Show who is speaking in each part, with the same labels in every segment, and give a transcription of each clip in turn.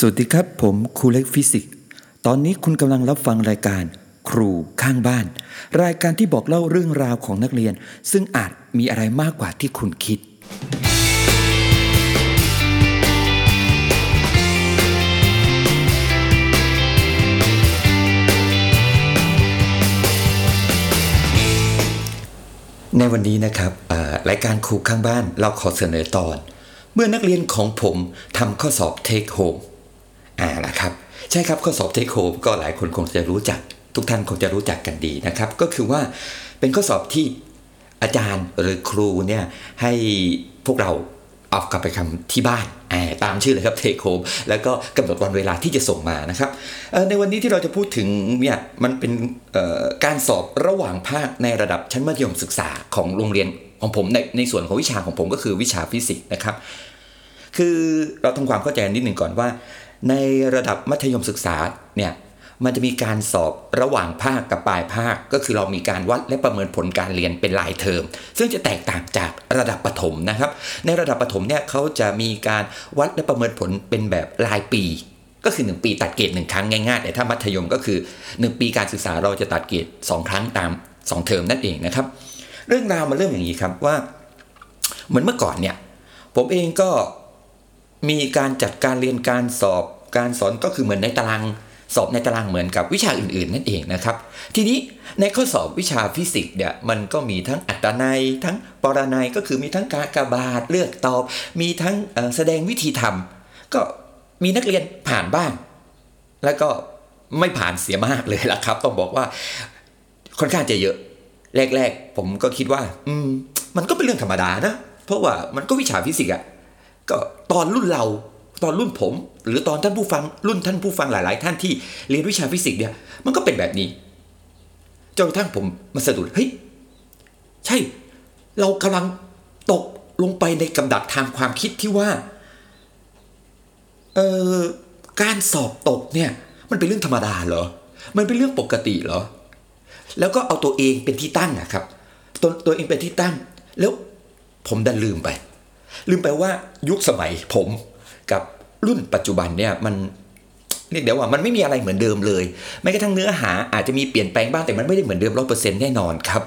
Speaker 1: สวัสดีครับผมครูเล็กฟิสิกส์ตอนนี้คุณกำลังรับฟังรายการครูข้างบ้านรายการที่บอกเล่าเรื่องราวของนักเรียนซึ่งอาจมีอะไรมากกว่าที่คุณคิดในวันนี้นะครับรายการครูข้างบ้านเราขอเสนอตอนเมื่อนักเรียนของผมทำข้อสอบ Take Home นะครับใช่ครับข้อสอบ Take Home ก็หลายคนคงจะรู้จักทุกท่านคงจะรู้จักกันดีนะครับก็คือว่าเป็นข้อสอบที่อาจารย์หรือครูเนี่ยให้พวกเราเอากลับไปทำที่บ้านตามชื่อเลยครับ Take Home แล้วก็กำหนดวันเวลาที่จะส่งมานะครับในวันนี้ที่เราจะพูดถึงเนี่ยมันเป็นการสอบระหว่างภาคในระดับชั้นมัธยมศึกษาของโรงเรียนของผมในส่วนของวิชาของผมก็คือวิชาฟิสิกส์นะครับคือเราทำความเข้าใจนิดหนึ่งก่อนว่าในระดับมัธยมศึกษาเนี่ยมันจะมีการสอบระหว่างภาคกับปลายภาคก็คือเรามีการวัดและประเมินผลการเรียนเป็นรายเทอมซึ่งจะแตกต่างจากระดับประถมนะครับในระดับประถมเนี่ยเขาจะมีการวัดและประเมินผลเป็นแบบรายปีก็คือ1ปีตัดเกรด1ครั้งง่ายๆแต่ถ้ามัธยมก็คือ1ปีการศึกษาเราจะตัดเกรด2ครั้งตาม2เทอมนั่นเองนะครับเรื่องราวมันเริ่มอย่างนี้ครับว่าเหมือนเมื่อก่อนเนี่ยผมเองก็มีการจัดการเรียนการสอบการสอนก็คือเหมือนในตารางสอบในตารางเหมือนกับวิชาอื่นๆนั่นเองนะครับทีนี้ในข้อสอบวิชาฟิสิกส์เนี่ยมันก็มีทั้งอัตนัยทั้งปรนัยก็คือมีทั้งกากบาทเลือกตอบมีทั้งแสดงวิธีทำก็มีนักเรียนผ่านบ้างแล้วก็ไม่ผ่านเสียมากเลยล่ะครับต้องบอกว่าค่อนข้างจะเยอะแรกๆผมก็คิดว่ามันก็เป็นเรื่องธรรมดานะเพราะว่ามันก็วิชาฟิสิกส์ก็ตอนรุ่นเราตอนรุ่นผมหรือตอนท่านผู้ฟังรุ่นท่านผู้ฟังหลายๆท่านที่เรียนวิชาฟิสิกส์เนี่ยมันก็เป็นแบบนี้จนกระทั่งผมมาสะดุดเฮ้ยใช่เรากำลังตกลงไปในกำดักทางความคิดที่ว่าการสอบตกเนี่ยมันเป็นเรื่องธรรมดาเหรอมันเป็นเรื่องปกติเหรอแล้วก็เอาตัวเองเป็นที่ตั้งครับตัวเองเป็นที่ตั้งแล้วผมดันลืมไปว่ายุคสมัยผมกับรุ่นปัจจุบันเนี่ยมันเรียกได้ว่ามันไม่มีอะไรเหมือนเดิมเลยแม้กระทั่งเนื้อหาอาจจะมีเปลี่ยนแปลงบ้างแต่มันไม่ได้เหมือนเดิม 100% แน่นอนครับ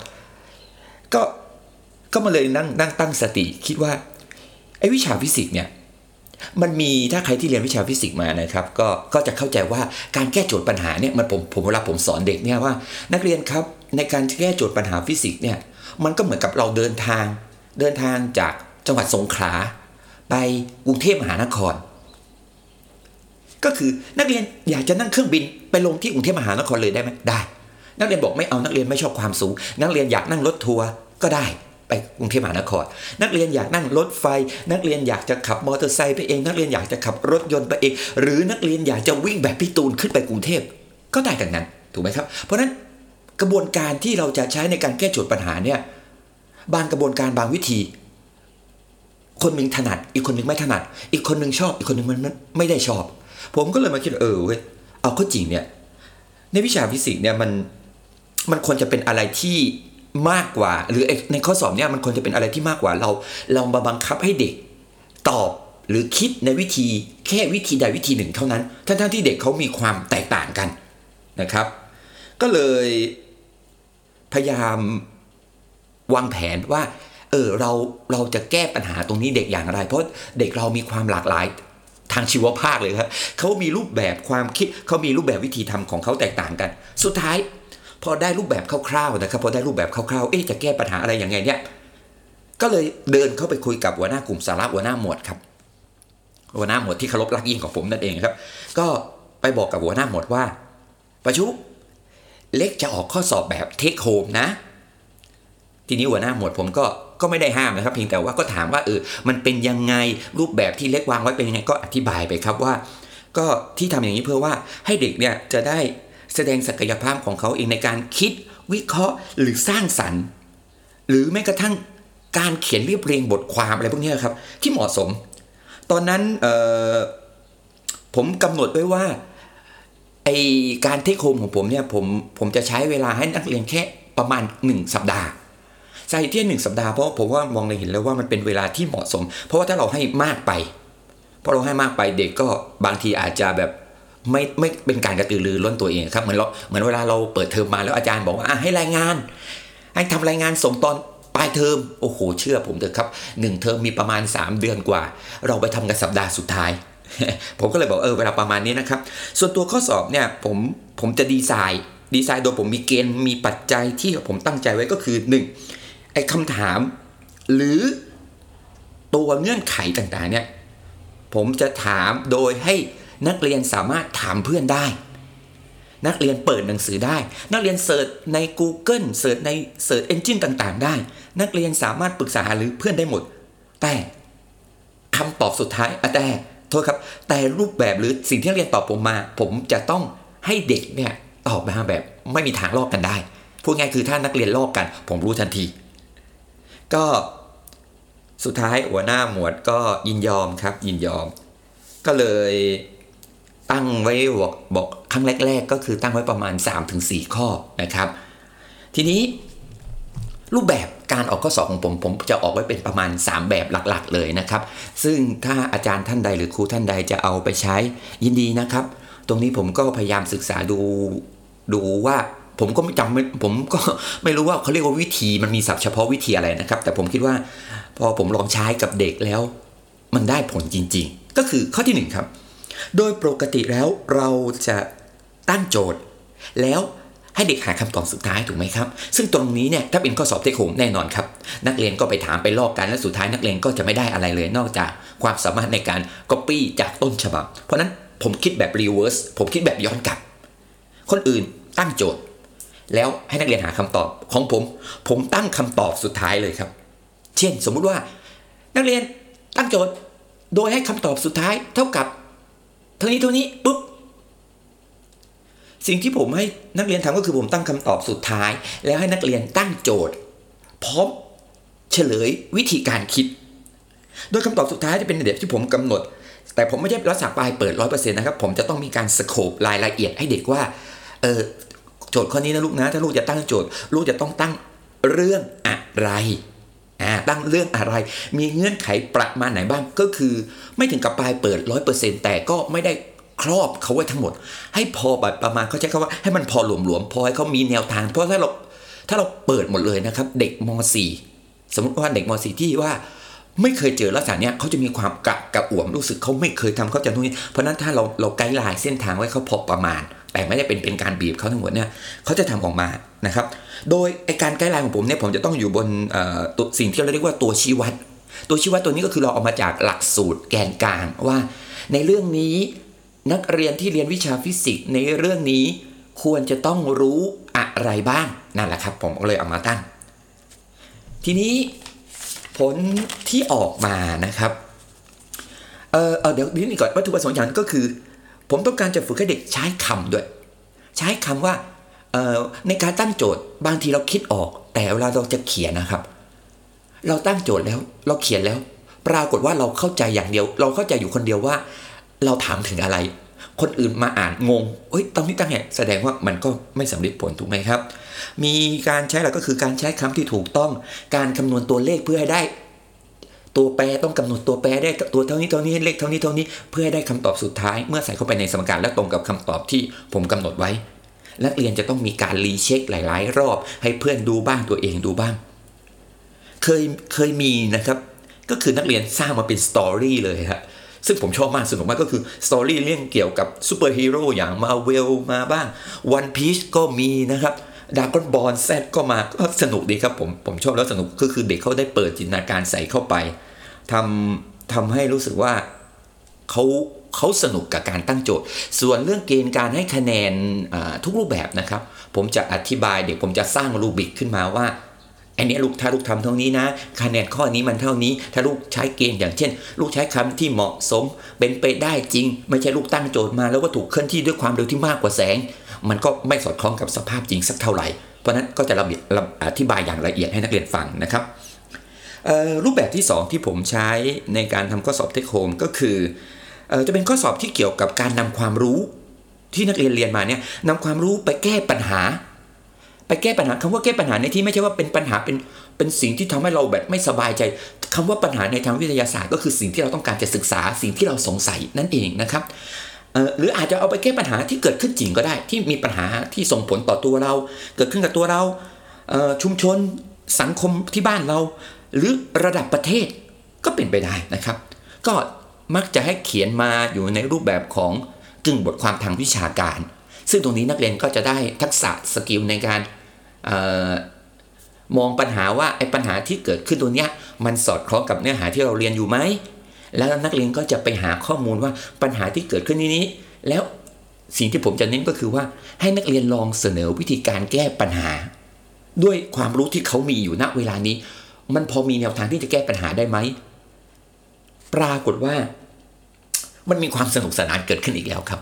Speaker 1: ก็มาเลยนั่งตั้งสติคิดว่าไอ้วิชาฟิสิกส์เนี่ยมันมีถ้าใครที่เรียนวิชาฟิสิกส์มานะครับก็จะเข้าใจว่าการแก้โจทย์ปัญหาเนี่ยมันผมเวลาผมสอนเด็กเนี่ยว่านักเรียนครับในการแก้โจทย์ปัญหาฟิสิกส์เนี่ยมันก็เหมือนกับเราเดินทางจากจังหวัดสงขลาไปกรุงเทพมหานครก็คือนักเรียนอยากจะนั่งเครื่องบินไปลงที่กรุงเทพมหานครเลยได้ไหมได้นักเรียนบอกไม่เอานักเรียนไม่ชอบความสูงนักเรียนอยากนั่งรถทัวร์ก็ได้ไปกรุงเทพมหานครนักเรียนอยากนั่งรถไฟนักเรียนอยากจะขับมอเตอร์ไซค์ไปเองนักเรียนอยากจะขับรถยนต์ไปเองหรือนักเรียนอยากจะวิ่งแบบพี่ตูนขึ้นไปกรุงเทพก็ได้กันนั้นถูกไหมครับเพราะนั้นกระบวนการที่เราจะใช้ในการแก้โจทย์ปัญหาเนี่ยบางกระบวนการบางวิธีคนหนึ่งถนัดอีกคนหนึ่งไม่ถนัดอีกคนหนึ่งชอบอีกคนหนึ่งมันไม่ได้ชอบผมก็เลยมาคิดเว้ยเอาเข้าจริงเนี่ยในวิชาฟิสิกส์เนี่ยมันควรจะเป็นอะไรที่มากกว่าหรือในข้อสอบเนี่ยมันควรจะเป็นอะไรที่มากกว่าเรามาบังคับให้เด็กตอบหรือคิดในวิธีแค่วิธีใดวิธีหนึ่งเท่านั้นทั้งที่เด็กเขามีความแตกต่างกันนะครับก็เลยพยายามวางแผนว่าเราจะแก้ปัญหาตรงนี้เด็กอย่างไรเพราะเด็กเรามีความหลากหลายทางชีวภาคเลยครับเขามีรูปแบบความคิดเขามีรูปแบบวิธีทำของเขาแตกต่างกันสุดท้ายพอได้รูปแบบคร่าวๆนะครับพอได้รูปแบบคร่าวๆจะแก้ปัญหาอะไรอย่างไงเนี่ยก็เลยเดินเข้าไปคุยกับหัวหน้ากลุ่มสาระหัวหน้าหมวดครับหัวหน้าหมวดที่เคารพรักยิ่งของผมนั่นเองครับก็ไปบอกกับหัวหน้าหมวดว่าประชุเล็กจะออกข้อสอบแบบเทคโฮมนะทีนี้หัวหน้าหมวดผมก็ไม่ได้ห้ามนะครับเพียงแต่ว่าก็ถามว่ามันเป็นยังไงรูปแบบที่เล็กวางไว้เป็นยังไงก็อธิบายไปครับว่าก็ที่ทำอย่างนี้เพื่อว่าให้เด็กเนี่ยจะได้แสดงศักยภาพของเขาเองในการคิดวิเคราะห์หรือสร้างสรรค์หรือแม้กระทั่งการเขียนเรียบเรียงบทความอะไรพวกนี้ครับที่เหมาะสมตอนนั้นผมกำหนดไว้ว่าไอการเทคโฮมของผมเนี่ยผมจะใช้เวลาให้นักเรียนแค่ประมาณ1 สัปดาห์สาเหตุที่1 สัปดาห์เพราะผมว่ามองเห็นแล้วว่ามันเป็นเวลาที่เหมาะสมเพราะว่าถ้าเราให้มากไปเพราะเราให้มากไปเด็กก็บางทีอาจจะแบบไม่เป็นการกระตือรือร้นตัวเองครับเหมือนเวลาเราเปิดเทอมมาแล้วอาจารย์บอกว่าให้รายงานให้ทำรายงานส่งตอนปลายเทอมโอ้โหเชื่อผมเถอะครับ1เทอมมีประมาณ3เดือนกว่าเราไปทำกันสัปดาห์สุดท้าย ผมก็เลยบอกเวลาประมาณนี้นะครับส่วนตัวข้อสอบเนี่ยผมจะดีไซน์โดยผมมีเกณฑ์มีปัจจัยที่ผมตั้งใจไว้ก็คือ1ไอ้คำถามหรือตัวเงื่อนไขต่างๆเนี่ยผมจะถามโดยให้นักเรียนสามารถถามเพื่อนได้นักเรียนเปิดหนังสือได้นักเรียนเสิร์ชใน Google เสิร์ชใน Search Engine ต่างๆได้นักเรียนสามารถปรึกษาหรือเพื่อนได้หมดแต่คำตอบสุดท้ายแต่รูปแบบหรือสิ่งที่นักเรียนตอบผมมาผมจะต้องให้เด็กเนี่ยตอบมาแบบไม่มีทางลอกกันได้พูดง่ายคือถ้านักเรียนลอกกันผมรู้ทันทีก็สุดท้ายหัวหน้าหมวดก็ยินยอมครับยินยอมก็เลยตั้งไว้บอกครั้งแรกๆก็คือตั้งไว้ประมาณ 3-4 ข้อนะครับทีนี้รูปแบบการออกข้อสอบของผมจะออกไว้เป็นประมาณ3แบบหลักๆเลยนะครับซึ่งถ้าอาจารย์ท่านใดหรือครูท่านใดจะเอาไปใช้ยินดีนะครับตรงนี้ผมก็พยายามศึกษาดูว่าผมก็ไม่รู้ว่าเขาเรียกว่าวิธีมันมีศัพท์เฉพาะวิธีอะไรนะครับแต่ผมคิดว่าพอผมลองใช้กับเด็กแล้วมันได้ผลจริงๆก็คือข้อที่1ครับโดยปกติแล้วเราจะตั้งโจทย์แล้วให้เด็กหาคำตอบสุดท้ายถูกไหมครับซึ่งตรงนี้เนี่ยถ้าเป็นข้อสอบเทคโฮมแน่นอนครับนักเรียนก็ไปถามไปลอกกันและสุดท้ายนักเรียนก็จะไม่ได้อะไรเลยนอกจากความสามารถในการ copy จากต้นฉบับเพราะนั้นผมคิดแบบ reverse ผมคิดแบบย้อนกลับคนอื่นตั้งโจทย์แล้วให้นักเรียนหาคำตอบของผมตั้งคำตอบสุดท้ายเลยครับเช่นสมมุติว่านักเรียนตั้งโจทย์โดยให้คำตอบสุดท้ายเท่ากับเท่านี้ปุ๊บสิ่งที่ผมให้นักเรียนทำก็คือผมตั้งคำตอบสุดท้ายแล้วให้นักเรียนตั้งโจทย์พร้อมเฉลยวิธีการคิดโดยคำตอบสุดท้ายจะเป็นแบบที่ผมกำหนดแต่ผมไม่ใช่รักษาปลายเปิด 100% นะครับผมจะต้องมีการสโคปรายละเอียดให้เด็กว่าโจทย์ข้อนี้นะลูกนะถ้าลูกจะตั้งโจทย์ลูกจะต้องตั้งเรื่องอะไรตั้งเรื่องอะไรมีเงื่อนไขประมาณไหนบ้างก็คือไม่ถึงกับปลายเปิด 100% แต่ก็ไม่ได้ครอบเขาไว้ทั้งหมดให้พอแบบประมาณเขาใช้คำว่าให้มันพอหลวมๆพอให้เขามีแนวทางเพราะถ้าเราเปิดหมดเลยนะครับเด็กม.4 สมมติว่าเด็กม.4 ที่ว่าไม่เคยเจอลักษณะเนี้ยเขาจะมีความกระอ่วมรู้สึกเขาไม่เคยทำเขาจะนู่นนี่เพราะนั้นถ้าเราไกด์ไลน์เส้นทางไว้เขาพอประมาณแต่ไม่ได้เป็นการบีบเขาทั้งหมดเนี่ยเขาจะทำออกมานะครับโดยการไกด์ไลน์ของผมเนี่ยผมจะต้องอยู่บนสิ่งที่เราเรียกว่าตัวชี้วัดตัวนี้ก็คือเราเอามาจากหลักสูตรแกนกลางว่าในเรื่องนี้นักเรียนที่เรียนวิชาฟิสิกส์ในเรื่องนี้ควรจะต้องรู้อะไรบ้างนั่นแหละครับผมก็เลยเอามาตั้งทีนี้ผลที่ออกมานะครับเดี๋ยวนี้ก่อนวัตถุประสงค์อย่างก็คือผมต้องการจะฝึกให้เด็กใช้คำด้วยใช้คำว่าในการตั้งโจทย์บางทีเราคิดออกแต่เวลาเราจะเขียนนะครับเราตั้งโจทย์แล้วเราเขียนแล้วปรากฏว่าเราเข้าใจอย่างเดียวเราเข้าใจอยู่คนเดียวว่าเราถามถึงอะไรคนอื่นมาอ่านงงตรงนี้ตั้งแสดงว่ามันก็ไม่สำเร็จผลถูกไหมครับมีการใช้หลักก็คือการใช้คำที่ถูกต้องการคำนวณตัวเลขเพื่อให้ได้ตัวแปรต้องกำหนดตัวแปรได้ตัวเท่านี้เลขเท่านี้เพื่อให้ได้คำตอบสุดท้ายเมื่อใส่เข้าไปในสมการและตรงกับคำตอบที่ผมกำหนดไว้นักเรียนจะต้องมีการรีเช็คหลายๆรอบให้เพื่อนดูบ้างตัวเองดูบ้างเคยมีนะครับก็คือนักเรียนสร้างมาเป็นสตอรี่เลยครับซึ่งผมชอบมากสนุกมากก็คือสตอรี่เรื่องเกี่ยวกับซูเปอร์ฮีโร่อย่างมาเวลมาบ้าง One Piece ก็มีนะครับDragon Ball Z ก็มาก็สนุกดีครับผมชอบแล้วสนุกคือเด็กเขาได้เปิดจินตนาการใส่เข้าไปทำให้รู้สึกว่าเขาสนุกกับการตั้งโจทย์ส่วนเรื่องเกณฑ์การให้คะแนนทุกรูปแบบนะครับผมจะอธิบายเด็กผมจะสร้างรูบิกขึ้นมาว่าอันนี้ถ้าลูกทำเท่านี้นะคะแนนข้อนี้มันเท่านี้ถ้าลูกใช้เกณฑ์อย่างเช่นลูกใช้คำที่เหมาะสมเป็นไปได้จริงไม่ใช่ลูกตั้งโจทย์มาแล้วก็ถูกเคลื่อนที่ด้วยความเร็วที่มากกว่าแสงมันก็ไม่สอดคล้องกับสภาพจริงสักเท่าไหร่เพราะนั้นก็จะอธิบายอย่างละเอียดให้นักเรียนฟังนะครับรูปแบบที่2ที่ผมใช้ในการทำข้อสอบเทคโฮมก็คือจะเป็นข้อสอบที่เกี่ยวกับการนำความรู้ที่นักเรียนมาเนี่ยนำความรู้ไปแก้ปัญหาคำว่าแก้ปัญหาในที่ไม่ใช่ว่าเป็นปัญหาเป็นสิ่งที่ทำให้เราแบบไม่สบายใจคำว่าปัญหาในทางวิทยาศาสตร์ก็คือสิ่งที่เราต้องการจะศึกษาสิ่งที่เราสงสัยนั่นเองนะครับหรืออาจจะเอาไปแก้ปัญหาที่เกิดขึ้นจริงก็ได้ที่มีปัญหาที่ส่งผลต่อตัวเราเกิดขึ้นกับตัวเราชุมชนสังคมที่บ้านเราหรือระดับประเทศก็เป็นไปได้นะครับก็มักจะให้เขียนมาอยู่ในรูปแบบของกึ่งบทความทางวิชาการซึ่งตรงนี้นักเรียนก็จะได้ทักษะสกิลในการมองปัญหาว่าไอ้ปัญหาที่เกิดขึ้นตัวเนี้ยมันสอดคล้องกับเนื้อหาที่เราเรียนอยู่ไหมแล้วนักเรียนก็จะไปหาข้อมูลว่าปัญหาที่เกิดขึ้นนี้แล้วสิ่งที่ผมจะเน้นก็คือว่าให้นักเรียนลองเสนอวิธีการแก้ปัญหาด้วยความรู้ที่เขามีอยู่ณเวลานี้มันพอมีแนวทางที่จะแก้ปัญหาได้ไหมปรากฏว่ามันมีความสนุกสนานเกิดขึ้นอีกแล้วครับ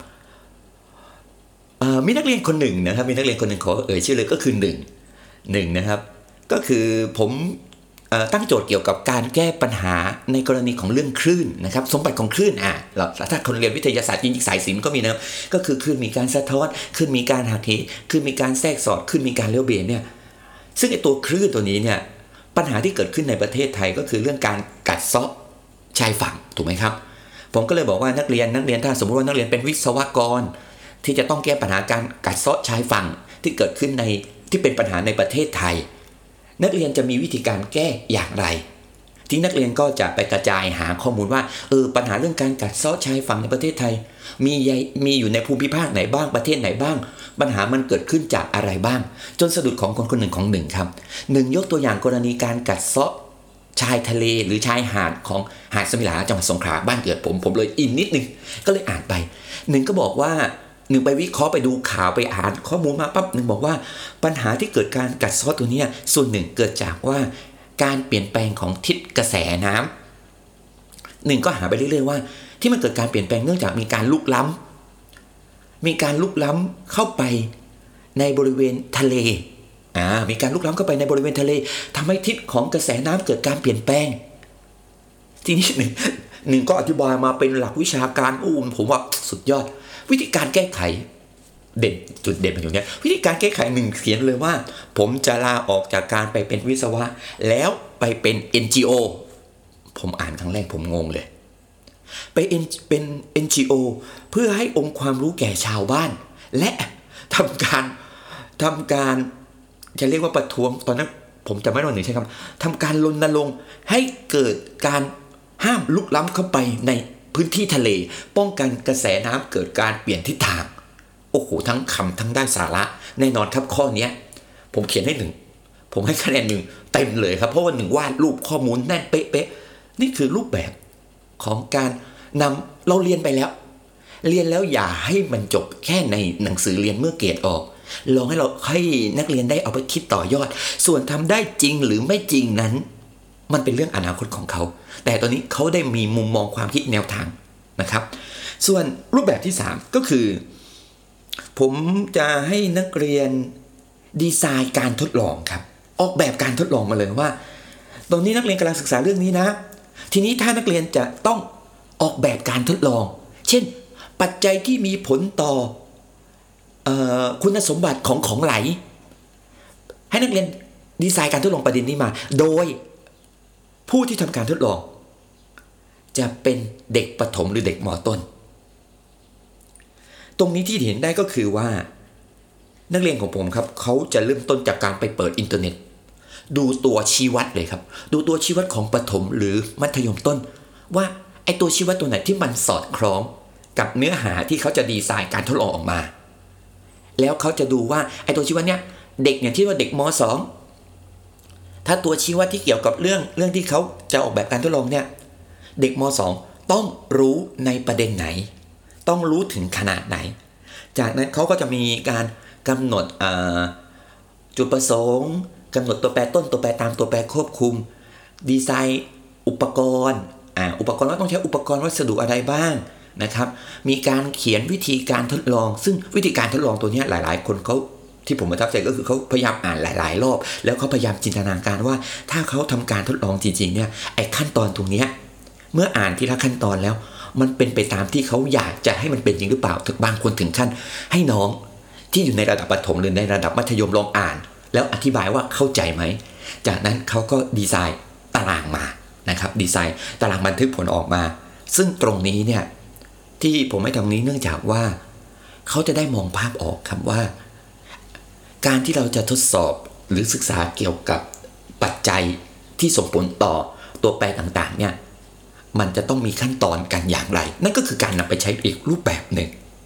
Speaker 1: มีนักเรียนคนหนึ่งนะครับมีนักเรียนคนหนึ่งขอชื่อเลยก็คือหนึ่งนะครับก็คือผมตั้งโจทย์เกี่ยวกับการแก้ปัญหาในกรณีของเรื่องคลื่นนะครับสมบัติของคลื่นถ้าคนเรียนวิทยาศาสตร์จริงๆสายศิลป์ก็มีนะก็คือคลื่นมีการสะท้อนคลื่นมีการหักเหคลื่นมีการแทรกสอดคลื่นมีการเลี้ยวเบนเนี่ยซึ่งไอตัวคลื่นตัวนี้เนี่ยปัญหาที่เกิดขึ้นในประเทศไทยก็คือเรื่องการกัดเซาะชายฝั่งถูกไหมครับผมก็เลยบอกว่านักเรียนถ้าสมมติว่านักเรียนเป็นวิศวกรที่จะต้องแก้ปัญหาการกัดเซาะชายฝั่งที่เกิดขึ้นที่เป็นปัญหาในประเทศไทยนักเรียนจะมีวิธีการแก้อย่างไรที่นักเรียนก็จะไปกระจายหาข้อมูลว่าปัญหาเรื่องการกัดเซาะชายฝั่งในประเทศไทยมีอยู่ในภูมิภาคไหนบ้างประเทศไหนบ้างปัญหามันเกิดขึ้นจากอะไรบ้างจนสะดุดของคนหนึ่งของหนึ่งครับหนึ่งยกตัวอย่างกรณีการกัดเซาะชายทะเลหรือชายหาดของหาดสมิลาจังหวัดสงขลาบ้านเกิดผมเลยอินนิดนึงก็เลยอ่านไปหนึ่งก็บอกว่าหนึ่งไปวิเคราะห์ไปดูข่าวไปอ่านข้อมูลมาปั๊บหนึ่งบอกว่าปัญหาที่เกิดการกัดเซาะตัวนี้ส่วนหนึ่งเกิดจากว่าการเปลี่ยนแปลงของทิศกระแสน้ำหนึ่งก็หาไปเรื่อยๆว่าที่มันเกิดการเปลี่ยนแปลงเนื่องจากมีการลุกล้ำเข้าไปในบริเวณทะเลมีการลุกล้ำเข้าไปในบริเวณทะเลทำให้ทิศของกระแสน้ำเกิดการเปลี่ยนแปลงทีนี้หนึ่งก็อธิบายมาเป็นหลักวิชาการผมว่าสุดยอดวิธีการแก้ไขจุดเด่นมันอยู่เนี้ยวิธีการแก้ไขหนึ่งเขียนเลยว่าผมจะลาออกจากการไปเป็นวิศวะแล้วไปเป็น NGO ผมอ่านครั้งแรกผมงงเลยเป็น NGO เพื่อให้องค์ความรู้แก่ชาวบ้านและทำการจะเรียกว่าประท้วงตอนนั้นผมจำไม่ได้ว่าหนึ่งใช่ครับทำการรณรงค์ให้เกิดการห้ามลุกล้ำเข้าไปในพื้นที่ทะเลป้องกันกระแสน้ำเกิดการเปลี่ยนทิศทางทั้งคำทั้งด้านสาระแน่นอนครับข้อนี้ผมเขียนให้1ผมให้คะแนน1เต็มเลยครับเพราะว่า1วาดรูปข้อมูลแน่นเป๊ะๆนี่คือรูปแบบของการนำเราเรียนไปแล้วอย่าให้มันจบแค่ในหนังสือเรียนเมื่อเกรดออกลองให้นักเรียนได้เอาไปคิดต่อยอดส่วนทำได้จริงหรือไม่จริงนั้นมันเป็นเรื่องอนาคตของเขาแต่ตอนนี้เขาได้มีมุมมองความคิดแนวทางนะครับส่วนรูปแบบที่3ก็คือผมจะให้นักเรียนดีไซน์การทดลองครับออกแบบการทดลองมาเลยว่าตอนนี้นักเรียนกำลังศึกษาเรื่องนี้นะทีนี้ถ้านักเรียนจะต้องออกแบบการทดลองเช่นปัจจัยที่มีผลต่อคุณสมบัติของไหลให้นักเรียนดีไซน์การทดลองประเด็นนี้มาโดยผู้ที่ทำการทดลองจะเป็นเด็กประถมหรือเด็กม.ต้นตรงนี้ที่เห็นได้ก็คือว่านักเรียนของผมครับเขาจะเริ่มต้นจากการไปเปิดอินเทอร์เน็ตดูตัวชี้วัดเลยครับดูตัวชี้วัดของประถมหรือมัธยมต้นว่าไอ้ตัวชี้วัดตัวไหนที่มันสอดคล้องกับเนื้อหาที่เขาจะดีไซน์การทดลองออกมาแล้วเขาจะดูว่าไอ้ตัวชี้วัดเนี้ยเด็กเนี่ยที่ว่าเด็กม.2 ถ้าตัวชี้วัดที่เกี่ยวกับเรื่องที่เขาจะออกแบบการทดลองเนี่ยเด็กม.2 ต้องรู้ในประเด็นไหนต้องรู้ถึงขนาดไหนจากนั้นเขาก็จะมีการกำหนดจุดประสงค์กำหนดตัวแปรต้นตัวแปรตามตัวแปรควบคุมดีไซน์อุปกรณ์ว่าต้องใช้อุปกรณ์วัสดุอะไรบ้างนะครับมีการเขียนวิธีการทดลองซึ่งวิธีการทดลองตัวนี้หลายๆคนเขาที่ผมประทับใจก็คือเขาพยายามอ่านหลายๆรอบแล้วเขาพยายามจินตนาการว่าถ้าเขาทำการทดลองจริงๆเนี่ยไอ้ขั้นตอนตรงนี้เมื่ออ่านทีละขั้นตอนแล้วมันเป็นไปตามที่เขาอยากจะให้มันเป็นจริงหรือเปล่าบางคนถึงขั้นให้น้องที่อยู่ในระดับประถมหรือในระดับมัธยมลองอ่านแล้วอธิบายว่าเข้าใจไหมจากนั้นเขาก็ดีไซน์ตารางมานะครับดีไซน์ตารางบันทึกผลออกมาซึ่งตรงนี้เนี่ยที่ผมไม่ทำนี้เนื่องจากว่าเขาจะได้มองภาพออกครับว่าการที่เราจะทดสอบหรือศึกษาเกี่ยวกับปัจจัยที่ส่งผลต่อตัวแปรต่างๆเนี่ยมันจะต้องมีขั้นตอนกันอย่างไรนั่นก็คือการนำไปใช้อีกรูปแบบหนึ่ง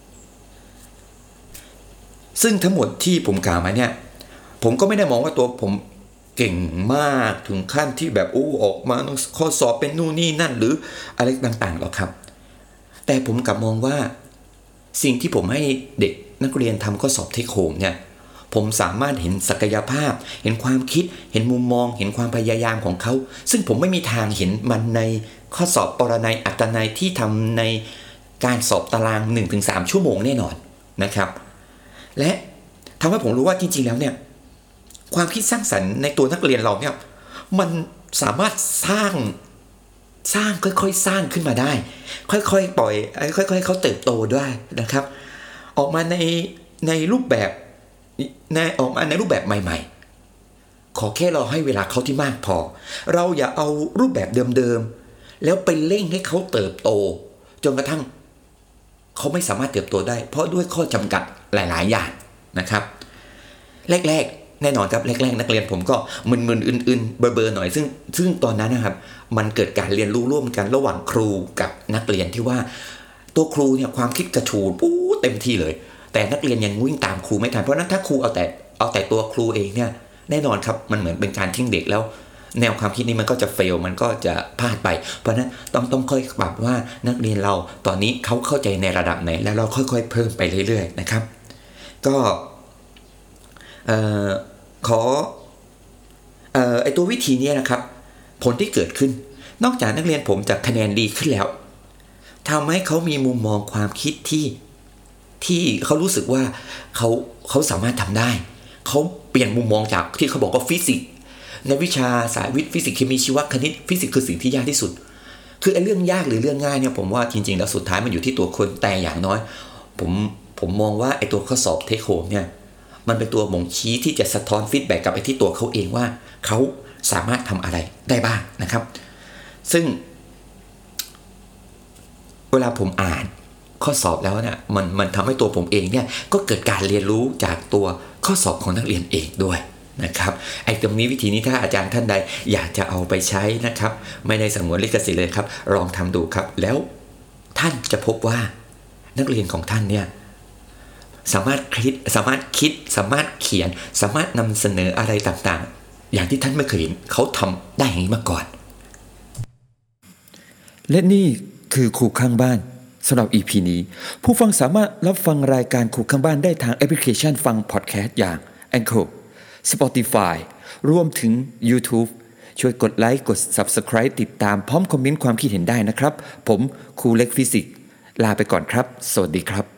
Speaker 1: ซึ่งทั้งหมดที่ผมกล่าวมาเนี่ยผมก็ไม่ได้มองว่าตัวผมเก่งมากถึงขั้นที่แบบออกมาข้อสอบเป็นนู่นนี่นั่นหรืออะไรต่างๆหรอกครับแต่ผมกลับมองว่าสิ่งที่ผมให้เด็กนักเรียนทำข้อสอบเทคโฮมเนี่ยผมสามารถเห็นศักยภาพเห็นความคิดเห็นมุมมองเห็นความพยายามของเขาซึ่งผมไม่มีทางเห็นมันในข้อสอบปรนัยอัตนัยที่ทำในการสอบตาราง 1-3 ชั่วโมงแน่นอนนะครับและทำให้ผมรู้ว่าจริงๆแล้วเนี่ยความคิดสร้างสรรค์ในตัวนักเรียนเราเนี่ยมันสามารถสร้างค่อยๆสร้างขึ้นมาได้ค่อยๆปล่อยค่อยๆเขาเติบโตด้วยนะครับออกมาในรูปแบบออกมาในรูปแบบใหม่ๆขอแค่เราให้เวลาเขาที่มากพอเราอย่าเอารูปแบบเดิมๆแล้วไปเร่งให้เขาเติบโตจนกระทั่งเขาไม่สามารถเติบโตได้เพราะด้วยข้อจำกัดหลายๆอย่างนะครับแรกๆแน่นอนครับแรกๆนักเรียนผมก็มึนๆอื่นๆเบอร์ๆหน่อยซึ่งตอนนั้นนะครับมันเกิดการเรียนรู้ร่วมกันระหว่างครูกับนักเรียนที่ว่าตัวครูเนี่ยความคิดกระชูดเต็มที่เลยแต่นักเรียนยังวิ่งตามครูไม่ทันเพราะนั้นถ้าครูเอาแต่ตัวครูเองเนี่ยแน่นอนครับมันเหมือนเป็นการทิ้งเด็กแล้วแนวความคิดนี้มันก็จะเฟลมันก็จะพลาดไปเพราะนั้นต้องค่อยปรับว่านักเรียนเราตอนนี้เขาเข้าใจในระดับไหนแล้วเราค่อยๆเพิ่มไปเรื่อยๆนะครับก็ขอไอตัววิธีนี้นะครับผลที่เกิดขึ้นนอกจากนักเรียนผมจะคะแนนดีขึ้นแล้วทำให้เขามีมุมมองความคิดที่เขารู้สึกว่าเขาสามารถทำได้เขาเปลี่ยนมุมมองจากที่เขาบอกว่าฟิสิกส์ในวิชาสายวิทย์ฟิสิกส์เคมีชีวคณิตฟิสิกส์คือสิ่งที่ยากที่สุดคือไอ้เรื่องยากหรือเรื่องง่ายเนี่ยผมว่าจริงๆแล้วสุดท้ายมันอยู่ที่ตัวคนแต่อย่างน้อยผมมองว่าไอ้ตัวข้อสอบเทคโฮมเนี่ยมันเป็นตัวบ่งชี้ที่จะสะท้อนฟีดแบ็กกลับไปที่ตัวเขาเองว่าเขาสามารถทำอะไรได้บ้างนะครับซึ่งเวลาผมอ่านข้อสอบแล้วเนี่ยมันทำให้ตัวผมเองเนี่ยก็เกิดการเรียนรู้จากตัวข้อสอบของนักเรียนเองด้วยนะครับไอ้ตรงนี้วิธีนี้ถ้าอาจารย์ท่านใดอยากจะเอาไปใช้นะครับไม่ได้สงวนลิขสิทธิ์เลยครับลองทำดูครับแล้วท่านจะพบว่านักเรียนของท่านเนี่ยสามารถคิดสามารถเขียนสามารถนำเสนออะไรต่างๆอย่างที่ท่านไม่เคยเห็นเขาทำได้อย่างนี้มาก่อน
Speaker 2: และนี่คือครูข้างบ้านสำหรับ EP นี้ผู้ฟังสามารถรับฟังรายการครูข้างบ้านได้ทางแอปพลิเคชันฟังพอดแคสต์อย่าง Anchor Spotify รวมถึง YouTube ช่วยกดไลค์กด Subscribe ติดตามพร้อมคอมเมนต์ความคิดเห็นได้นะครับผมครูเล็กฟิสิกส์ลาไปก่อนครับสวัสดีครับ